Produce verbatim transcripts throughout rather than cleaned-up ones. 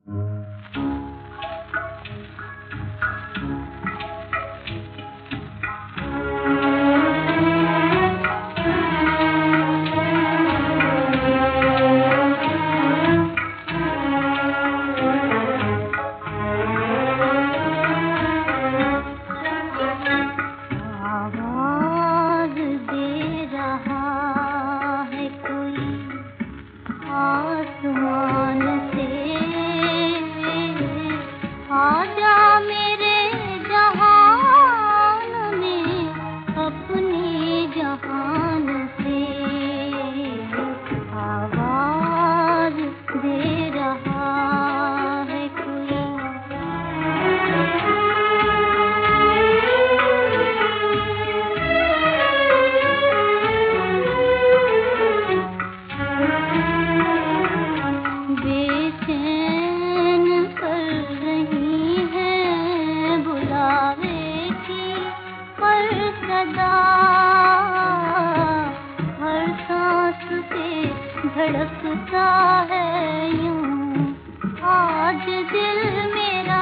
धड़कता है यूं आज दिल मेरा,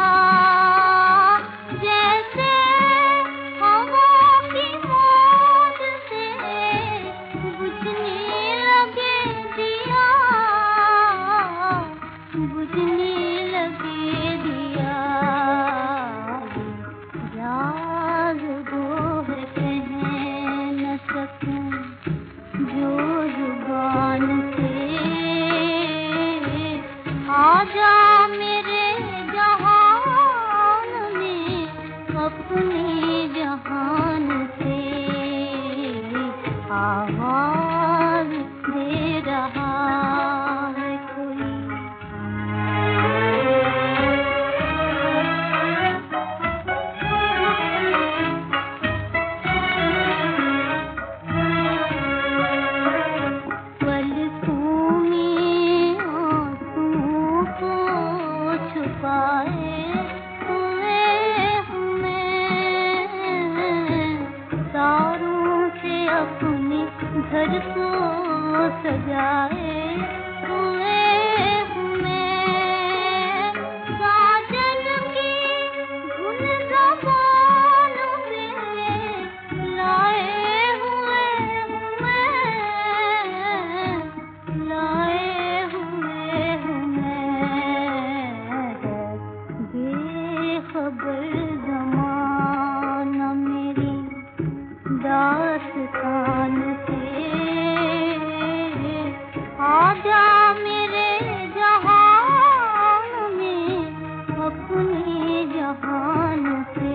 जैसे हवा की मौज से बुझने लगे दिया, बुझने लगे दिया। राज वो है कह न सकूं जो जुबान से, आजा मेरे जहान में अपने जहान से, आवाज दे रहा है कोई। छुपाए हुए हूँ मैं, तारों से अपने घर को सजाए हुए हूँ मैं, साजन की धुन ज़बान में लाए हुए हूँ मैं, लाए हुए हूँ खबर ज़माना मेरी दास्तान से, आजा मेरे जहान में अपने जहान से।